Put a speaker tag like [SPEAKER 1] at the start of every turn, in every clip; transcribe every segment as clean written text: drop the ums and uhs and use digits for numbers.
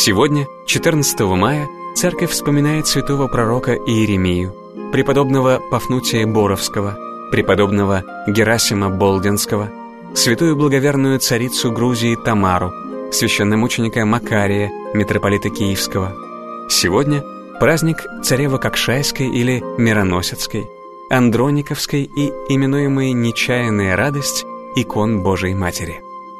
[SPEAKER 1] Сегодня, 14 мая, церковь вспоминает святого пророка Иеремию, преподобного Пафнутия Боровского, преподобного Герасима Болдинского, святую благоверную царицу Грузии Тамару, священномученика Макария, митрополита Киевского. Сегодня праздник царевы Кокшайской или Мироносецкой, Андрониковской и именуемой «Нечаянная радость» икон Божией Матери.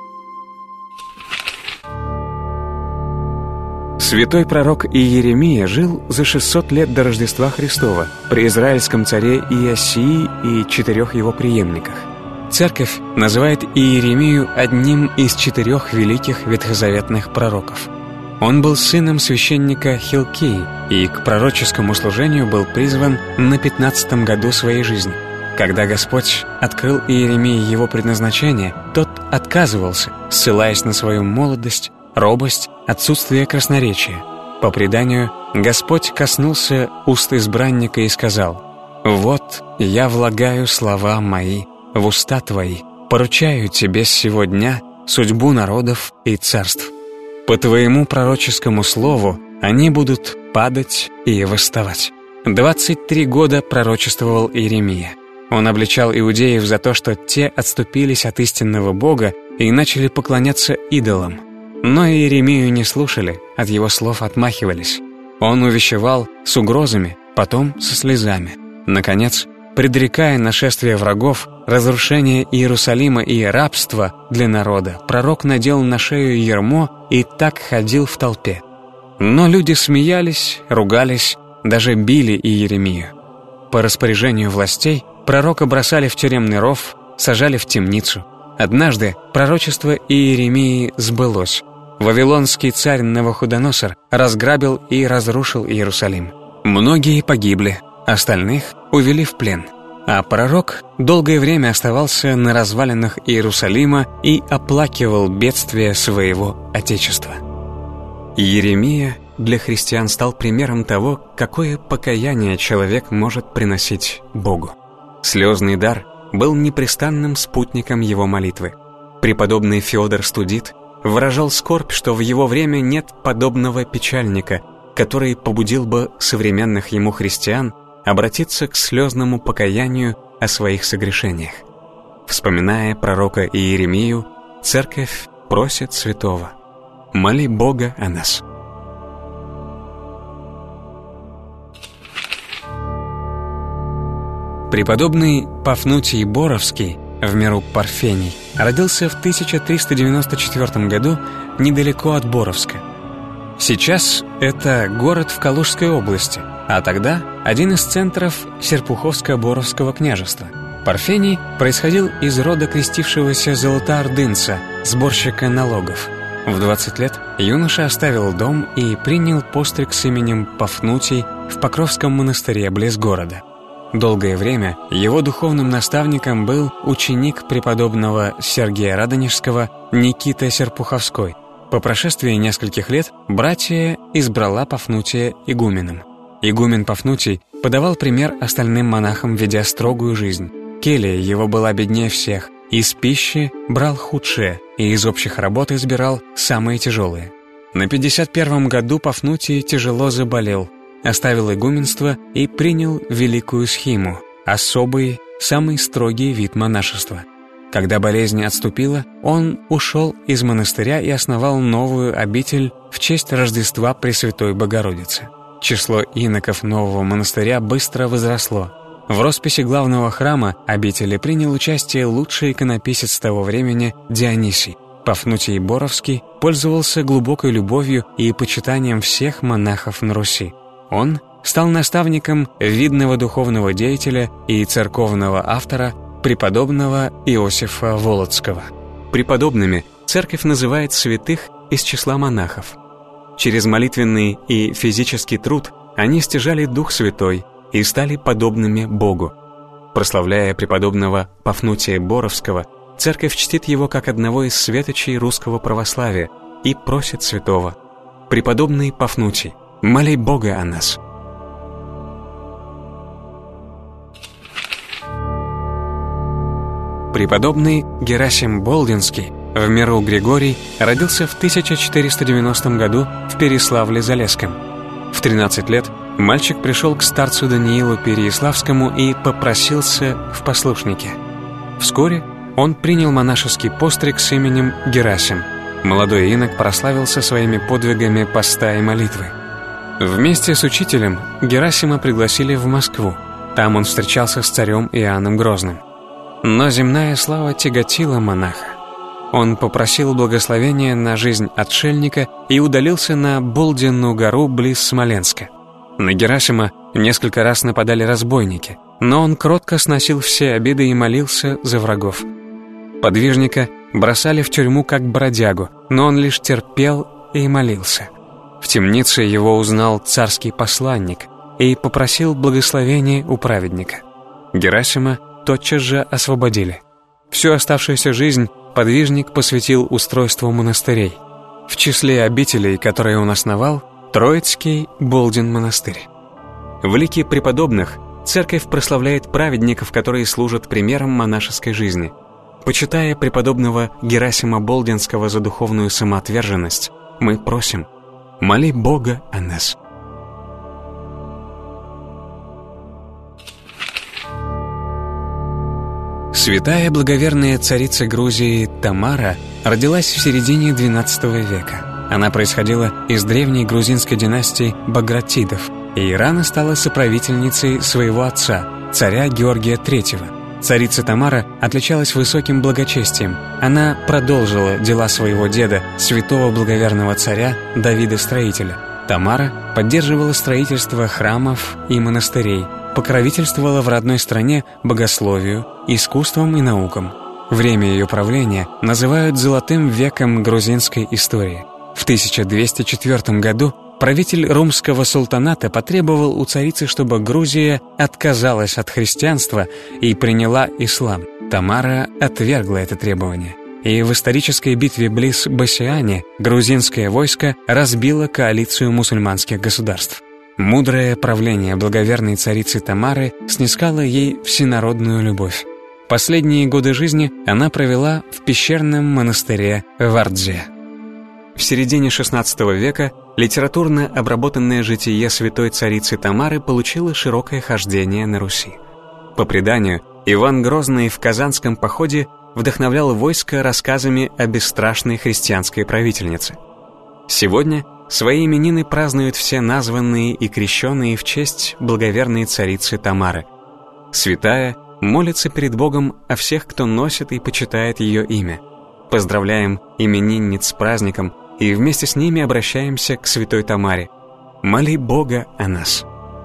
[SPEAKER 1] Святой пророк Иеремия жил за 600 лет до Рождества Христова при израильском царе Иосии и 4 его преемниках. Церковь называет Иеремию одним из 4 великих ветхозаветных пророков. Он был сыном священника Хилкии и к пророческому служению был призван на 15-м году своей жизни. Когда Господь открыл Иеремии его предназначение, тот отказывался, ссылаясь на свою молодость, робость, отсутствие красноречия. По преданию, Господь коснулся уст избранника и сказал: «Вот я влагаю слова мои в уста твои, поручаю тебе с сего дня судьбу народов и царств. По твоему пророческому слову они будут падать и восставать». 23 года пророчествовал Иеремия. Он обличал иудеев за то, что те отступились от истинного Бога и начали поклоняться идолам. Но Иеремию не слушали, от его слов отмахивались. Он увещевал с угрозами, потом со слезами. Наконец, предрекая нашествие врагов, разрушение Иерусалима и рабство для народа, пророк надел на шею ярмо и так ходил в толпе. Но люди смеялись, ругались, даже били Иеремию. По распоряжению властей пророка бросали в тюремный ров, сажали в темницу. Однажды пророчество Иеремии сбылось. Вавилонский царь Навуходоносор разграбил и разрушил Иерусалим. Многие погибли, остальных увели в плен. А пророк долгое время оставался на развалинах Иерусалима и оплакивал бедствия своего отечества. Иеремия для христиан стал примером того, какое покаяние человек может приносить Богу. Слезный дар был непрестанным спутником его молитвы. Преподобный Феодор Студит выражал скорбь, что в его время нет подобного печальника, который побудил бы современных ему христиан обратиться к слезному покаянию о своих согрешениях. Вспоминая пророка Иеремию, церковь просит святого: «Моли Бога о нас». Преподобный Пафнутий Боровский, в миру Парфений, родился в 1394 году недалеко от Боровска. Сейчас это город в Калужской области, а тогда один из центров Серпуховско-Боровского княжества. Парфений происходил из рода крестившегося золотоордынца, сборщика налогов. В 20 лет юноша оставил дом и принял постриг с именем Пафнутий в Покровском монастыре близ города. Долгое время его духовным наставником был ученик преподобного Сергия Радонежского Никита Серпуховской. По прошествии нескольких лет братия избрала Пафнутия игуменом. Игумен Пафнутий подавал пример остальным монахам, ведя строгую жизнь. Келья его была беднее всех, из пищи брал худшее и из общих работ избирал самые тяжелые. На 51-м году Пафнутий тяжело заболел, оставил игуменство и принял великую схиму, особый, самый строгий вид монашества. Когда болезнь отступила, он ушел из монастыря и основал новую обитель в честь Рождества Пресвятой Богородицы. Число иноков нового монастыря быстро возросло. В росписи главного храма обители принял участие лучший иконописец того времени Дионисий. Пафнутий Боровский пользовался глубокой любовью и почитанием всех монахов на Руси. Он стал наставником видного духовного деятеля и церковного автора преподобного Иосифа Волоцкого. Преподобными церковь называет святых из числа монахов. Через молитвенный и физический труд они стяжали Дух Святой и стали подобными Богу. Прославляя преподобного Пафнутия Боровского, церковь чтит его как одного из светочей русского православия и просит святого: «Преподобный Пафнутий, моли Бога о нас». Преподобный Герасим Болдинский в миру Григорий родился в 1490 году в Переславле-Залесском. В 13 лет мальчик пришел к старцу Даниилу Переяславскому и попросился в послушники. Вскоре он принял монашеский постриг с именем Герасим. Молодой инок прославился своими подвигами поста и молитвы. Вместе с учителем Герасима пригласили в Москву. Там он встречался с царем Иоанном Грозным. Но земная слава тяготила монаха. Он попросил благословения на жизнь отшельника и удалился на Болдину гору близ Смоленска. На Герасима несколько раз нападали разбойники, но он кротко сносил все обиды и молился за врагов. Подвижника бросали в тюрьму как бродягу, но он лишь терпел и молился. В темнице его узнал царский посланник и попросил благословения у праведника. Герасима тотчас же освободили. Всю оставшуюся жизнь подвижник посвятил устройству монастырей. В числе обителей, которые он основал, Троицкий Болдин монастырь. В лике преподобных церковь прославляет праведников, которые служат примером монашеской жизни. Почитая преподобного Герасима Болдинского за духовную самоотверженность, мы просим: моли Бога о нас. Святая благоверная царица Грузии Тамара родилась в середине XII века. Она происходила из древней грузинской династии Багратидов и рано стала соправительницей своего отца, царя Георгия III. Царица Тамара отличалась высоким благочестием. Она продолжила дела своего деда, святого благоверного царя Давида Строителя. Тамара поддерживала строительство храмов и монастырей, покровительствовала в родной стране богословию, искусствам и наукам. Время ее правления называют «золотым веком грузинской истории». В 1204 году правитель румского султаната потребовал у царицы, чтобы Грузия отказалась от христианства и приняла ислам. Тамара отвергла это требование. И в исторической битве близ Басиани грузинское войско разбило коалицию мусульманских государств. Мудрое правление благоверной царицы Тамары снискало ей всенародную любовь. Последние годы жизни она провела в пещерном монастыре в Ардзе. В середине XVI века литературно обработанное житие святой царицы Тамары получило широкое хождение на Руси. По преданию, Иван Грозный в Казанском походе вдохновлял войско рассказами о бесстрашной христианской правительнице. Сегодня свои именины празднуют все названные и крещенные в честь благоверной царицы Тамары. Святая молится перед Богом о всех, кто носит и почитает ее имя. Поздравляем именинниц с праздником и вместе с ними обращаемся к святой Тамаре. Моли Бога о нас.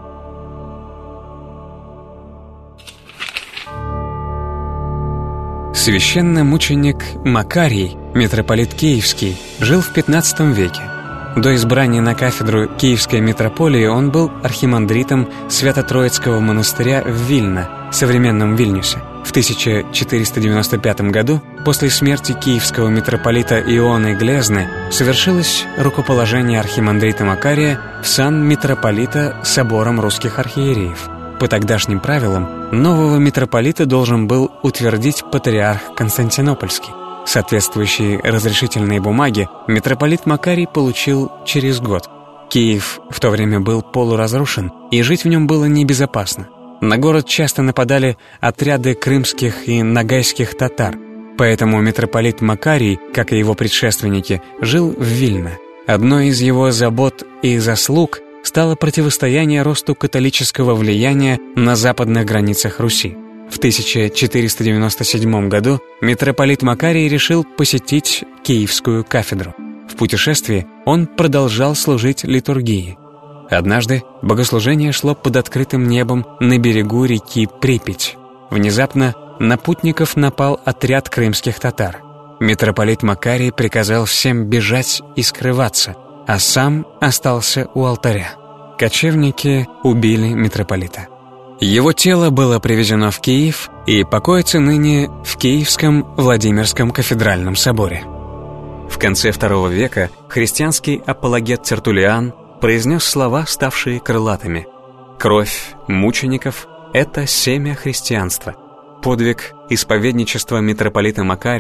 [SPEAKER 1] Священномученик Макарий, митрополит Киевский, жил в XV веке. До избрания на кафедру Киевской митрополии он был архимандритом Свято-Троицкого монастыря в Вильно, современном Вильнюсе. В 1495 году, после смерти киевского митрополита Ионы Глезны, совершилось рукоположение архимандрита Макария в сан митрополита собором русских архиереев. По тогдашним правилам, нового митрополита должен был утвердить патриарх Константинопольский. Соответствующие разрешительные бумаги митрополит Макарий получил через год. Киев в то время был полуразрушен, и жить в нем было небезопасно. На город часто нападали отряды крымских и ногайских татар, поэтому митрополит Макарий, как и его предшественники, жил в Вильно. Одной из его забот и заслуг стало противостояние росту католического влияния на западных границах Руси. В 1497 году митрополит Макарий решил посетить Киевскую кафедру. В путешествии он продолжал служить литургии. Однажды богослужение шло под открытым небом на берегу реки Припять. Внезапно на путников напал отряд крымских татар. Митрополит Макарий приказал всем бежать и скрываться, а сам остался у алтаря. Кочевники убили митрополита. Его тело было привезено в Киев и покоится ныне в Киевском Владимирском кафедральном соборе. В конце II века христианский апологет Тертуллиан произнес слова, ставшие крылатыми: «Кровь мучеников — это семя христианства». Подвиг исповедничества митрополита Макария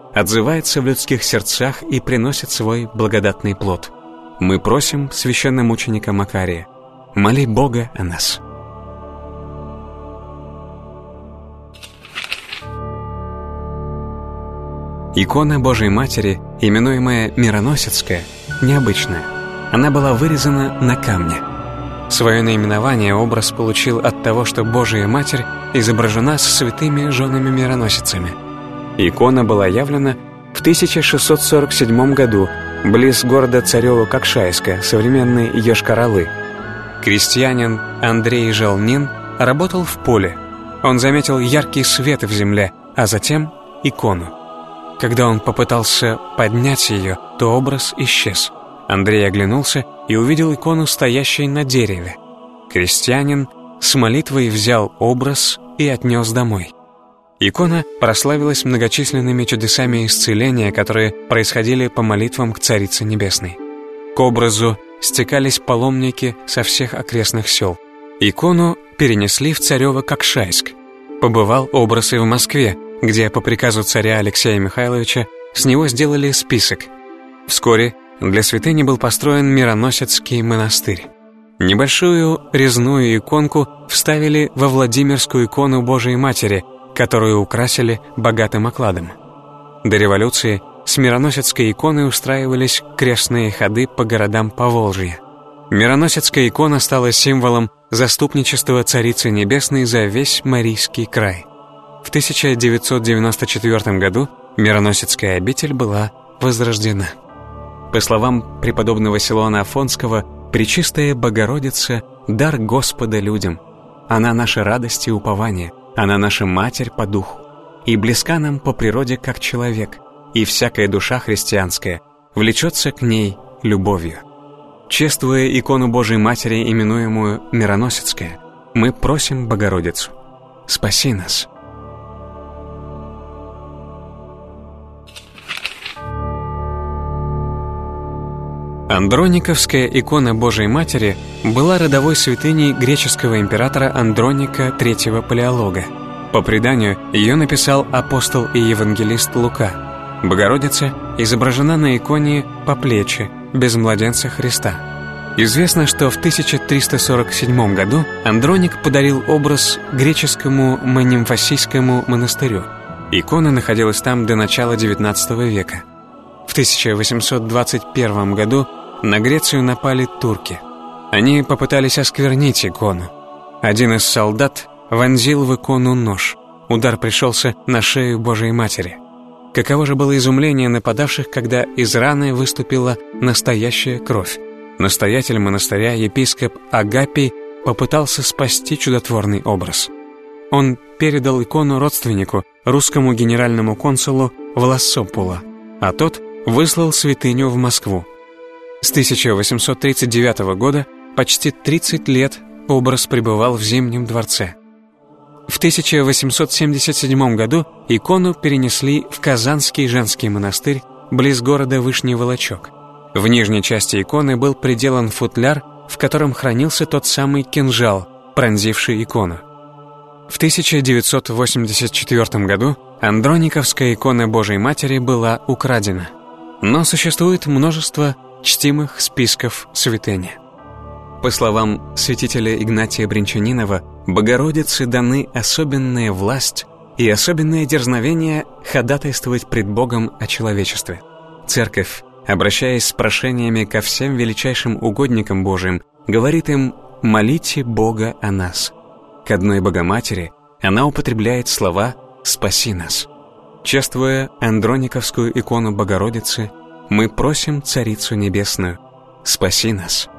[SPEAKER 1] отзывается в людских сердцах и приносит свой благодатный плод. Мы просим священномученика Макария, моли Бога о нас. Икона Божией Матери, именуемая Мироносецкая, необычная. Она была вырезана на камне. Свое наименование образ получил от того, что Божия Матерь изображена с святыми женами-мироносицами. Икона была явлена в 1647 году близ города Царево-Кокшайска, современной Йошкар-Олы. Крестьянин Андрей Желнин работал в поле. Он заметил яркий свет в земле, а затем икону. Когда он попытался поднять ее, то образ исчез. Андрей оглянулся и увидел икону, стоящей на дереве. Крестьянин с молитвой взял образ и отнес домой. Икона прославилась многочисленными чудесами исцеления, которые происходили по молитвам к Царице Небесной. К образу стекались паломники со всех окрестных сел. Икону перенесли в Царево-Кокшайск. Побывал образ и в Москве, где по приказу царя Алексея Михайловича с него сделали список. Вскоре для святыни был построен Мироносецкий монастырь. Небольшую резную иконку вставили во Владимирскую икону Божией Матери, которую украсили богатым окладом. До революции с Мироносецкой иконой устраивались крестные ходы по городам Поволжья. Мироносецкая икона стала символом заступничества Царицы Небесной за весь Марийский край. В 1994 году Мироносецкая обитель была возрождена. По словам преподобного Силуана Афонского, Пречистая Богородица – дар Господа людям. Она наша радость и упование, она наша Матерь по духу, и близка нам по природе как человек, и всякая душа христианская влечется к ней любовью. Чествуя икону Божией Матери, именуемую Мироносецкая, мы просим Богородицу: спаси нас. Андрониковская икона Божией Матери была родовой святыней греческого императора Андроника III Палеолога. По преданию, ее написал апостол и евангелист Лука. Богородица изображена на иконе по плечи, без младенца Христа. Известно, что в 1347 году Андроник подарил образ греческому Манимфасийскому монастырю. Икона находилась там до начала XIX века. В 1821 году на Грецию напали турки. Они попытались осквернить икону. Один из солдат вонзил в икону нож. Удар пришелся на шею Божией Матери. Каково же было изумление нападавших, когда из раны выступила настоящая кровь. Настоятель монастыря, епископ Агапий, попытался спасти чудотворный образ. Он передал икону родственнику, русскому генеральному консулу Влассопула, а тот выслал святыню в Москву. С 1839 года почти 30 лет образ пребывал в Зимнем дворце. В 1877 году икону перенесли в Казанский женский монастырь близ города Вышний Волочек. В нижней части иконы был приделан футляр, в котором хранился тот самый кинжал, пронзивший икону. В 1984 году Андрониковская икона Божией Матери была украдена. Но существует множество чтимых списков святыни. По словам святителя Игнатия Бринчанинова, Богородице даны особенная власть и особенное дерзновение ходатайствовать пред Богом о человечестве. Церковь, обращаясь с прошениями ко всем величайшим угодникам Божиим, говорит им: «Молите Бога о нас». К одной Богоматери она употребляет слова «спаси нас». Чествуя Андрониковскую икону Богородицы, мы просим Царицу Небесную: спаси нас.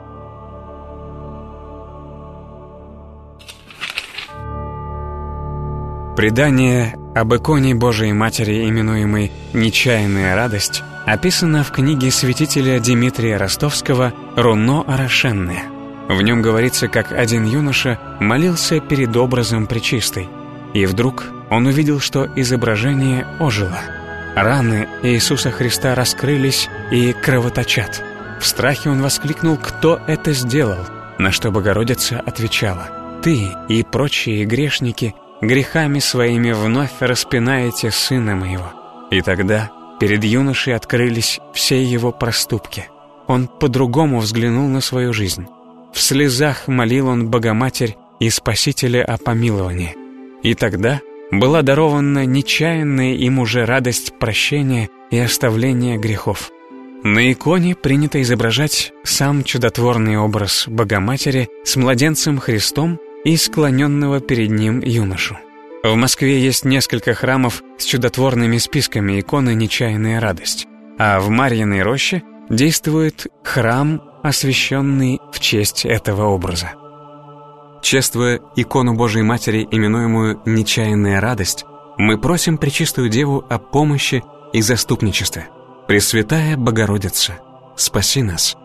[SPEAKER 1] Предание об иконе Божией Матери, именуемой «Нечаянная радость», описано в книге святителя Дмитрия Ростовского «Руно орошенное». В нем говорится, как один юноша молился перед образом Пречистой, и вдруг он увидел, что изображение ожило. Раны Иисуса Христа раскрылись и кровоточат. В страхе он воскликнул: «Кто это сделал?» На что Богородица отвечала: «Ты и прочие грешники грехами своими вновь распинаете Сына Моего». И тогда Перед юношей открылись все его проступки. Он по-другому взглянул на свою жизнь. В слезах молил он Богоматерь и Спасителя о помиловании. И тогда была дарована нечаянная им уже радость прощения и оставления грехов. На иконе принято изображать сам чудотворный образ Богоматери с младенцем Христом и склоненного перед ним юношу. В Москве есть несколько храмов с чудотворными списками иконы «Нечаянная радость», а в Марьиной роще действует храм, освященный в честь этого образа. Чествуя икону Божией Матери, именуемую «Нечаянная радость», мы просим Пречистую Деву о помощи и заступничестве. Пресвятая Богородица, спаси нас!